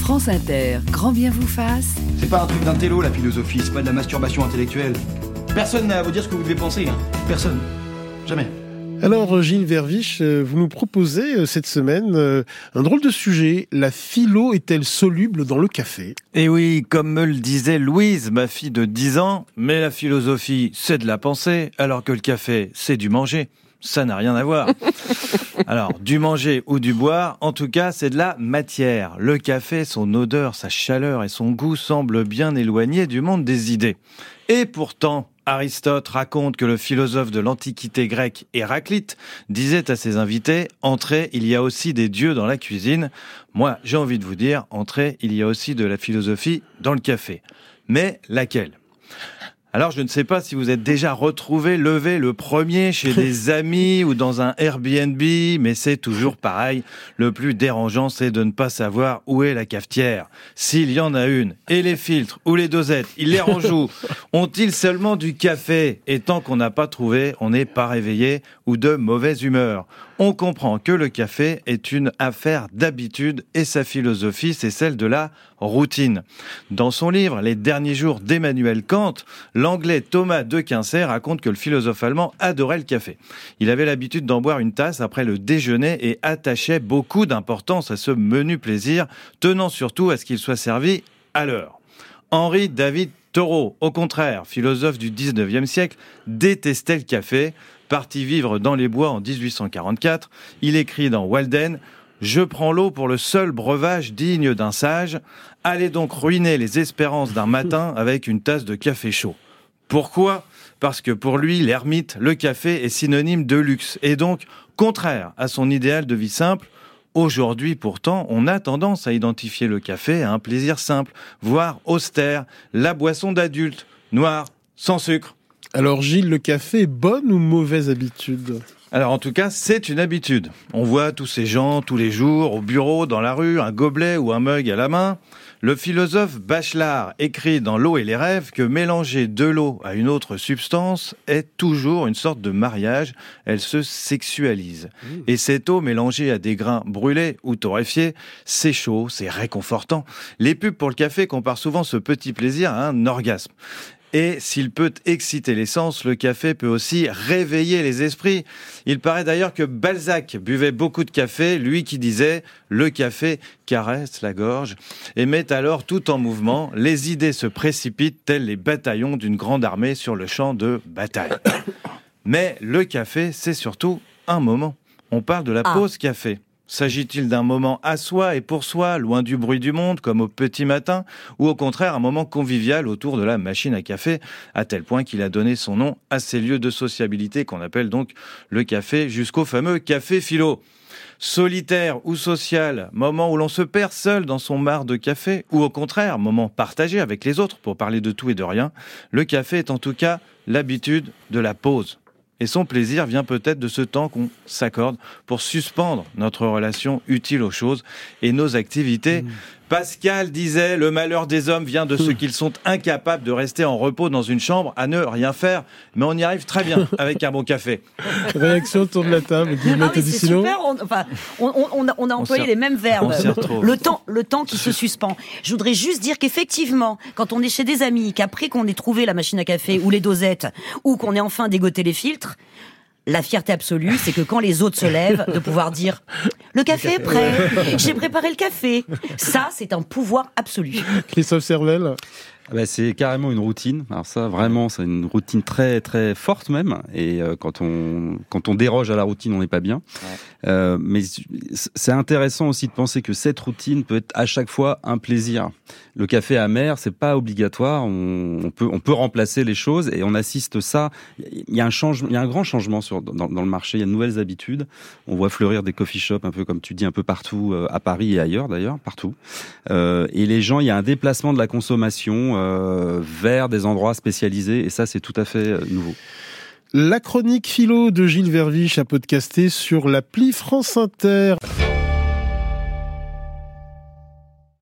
France Inter, grand bien vous fasse. C'est pas un truc d'intello la philosophie, c'est pas de la masturbation intellectuelle. Personne n'a à vous dire ce que vous devez penser, hein. Personne. Jamais. Alors Gilles Verviche, vous nous proposez cette semaine un drôle de sujet. La philo est-elle soluble dans le café ? Et oui, comme me le disait Louise, ma fille de 10 ans, mais la philosophie, c'est de la pensée, alors que le café, c'est du manger. Ça n'a rien à voir. Alors, du manger ou du boire, en tout cas, c'est de la matière. Le café, son odeur, sa chaleur et son goût semblent bien éloignés du monde des idées. Et pourtant, Aristote raconte que le philosophe de l'Antiquité grecque, Héraclite, disait à ses invités « Entrez, il y a aussi des dieux dans la cuisine ». Moi, j'ai envie de vous dire « Entrez, il y a aussi de la philosophie dans le café ». Mais laquelle ? Alors, je ne sais pas si vous êtes déjà retrouvé levé le premier chez des amis ou dans un Airbnb, mais c'est toujours pareil. Le plus dérangeant, c'est de ne pas savoir où est la cafetière. S'il y en a une, et les filtres ou les dosettes, ils les rangent où ? Ont-ils seulement du café ? Et tant qu'on n'a pas trouvé, on n'est pas réveillé ou de mauvaise humeur. On comprend que le café est une affaire d'habitude et sa philosophie, c'est celle de la routine. Dans son livre « Les derniers jours d'Emmanuel Kant », l'anglais Thomas de Quincey raconte que le philosophe allemand adorait le café. Il avait l'habitude d'en boire une tasse après le déjeuner et attachait beaucoup d'importance à ce menu plaisir, tenant surtout à ce qu'il soit servi à l'heure. Henri David Thoreau, au contraire, philosophe du 19e siècle, détestait le café. Parti vivre dans les bois en 1844, il écrit dans Walden « Je prends l'eau pour le seul breuvage digne d'un sage. Allez donc ruiner les espérances d'un matin avec une tasse de café chaud. » Pourquoi ? Parce que pour lui, l'ermite, le café est synonyme de luxe et donc contraire à son idéal de vie simple. Aujourd'hui, pourtant, on a tendance à identifier le café à un plaisir simple, voire austère, la boisson d'adulte, noire, sans sucre. Alors Gilles, le café est bonne ou mauvaise habitude ? Alors en tout cas, c'est une habitude. On voit tous ces gens tous les jours, au bureau, dans la rue, un gobelet ou un mug à la main. Le philosophe Bachelard écrit dans L'eau et les rêves que mélanger de l'eau à une autre substance est toujours une sorte de mariage. Elle se sexualise. Et cette eau mélangée à des grains brûlés ou torréfiés, c'est chaud, c'est réconfortant. Les pubs pour le café comparent souvent ce petit plaisir à un orgasme. Et s'il peut exciter les sens, le café peut aussi réveiller les esprits. Il paraît d'ailleurs que Balzac buvait beaucoup de café, lui qui disait « le café caresse la gorge » et met alors tout en mouvement. Les idées se précipitent tels les bataillons d'une grande armée sur le champ de bataille. Mais le café, c'est surtout un moment. On parle de la pause café. S'agit-il d'un moment à soi et pour soi, loin du bruit du monde, comme au petit matin, ou au contraire un moment convivial autour de la machine à café, à tel point qu'il a donné son nom à ces lieux de sociabilité qu'on appelle donc le café, jusqu'au fameux café philo. Solitaire ou social, moment où l'on se perd seul dans son mar de café, ou au contraire, moment partagé avec les autres pour parler de tout et de rien, le café est en tout cas l'habitude de la pause. Et son plaisir vient peut-être de ce temps qu'on s'accorde pour suspendre notre relation utile aux choses et nos activités. Pascal disait « Le malheur des hommes vient de ce qu'ils sont incapables de rester en repos dans une chambre à ne rien faire. » Mais on y arrive très bien avec un bon café. Réaction autour de la table. C'est super, on a employé les mêmes verbes. Le temps qui se suspend. Je voudrais juste dire qu'effectivement, quand on est chez des amis, qu'après qu'on ait trouvé la machine à café ou les dosettes, ou qu'on ait enfin dégoté les filtres, la fierté absolue, c'est que quand les autres se lèvent, de pouvoir dire « Le café est prêt, j'ai préparé le café ». Ça, c'est un pouvoir absolu. Christophe Servel. C'est carrément une routine. Alors ça, vraiment, c'est une routine très très forte même. Et quand on déroge à la routine, on n'est pas bien. Ouais. Mais c'est intéressant aussi de penser que cette routine peut être à chaque fois un plaisir. Le café amer, c'est pas obligatoire. On peut remplacer les choses et on assiste ça. Il y a un grand changement dans le marché. Il y a de nouvelles habitudes. On voit fleurir des coffee shops un peu comme tu dis, un peu partout à Paris et ailleurs d'ailleurs, partout. Et les gens, il y a un déplacement de la consommation vers des endroits spécialisés et ça c'est tout à fait nouveau. La chronique philo de Gilles Verviche à podcaster sur l'appli France Inter.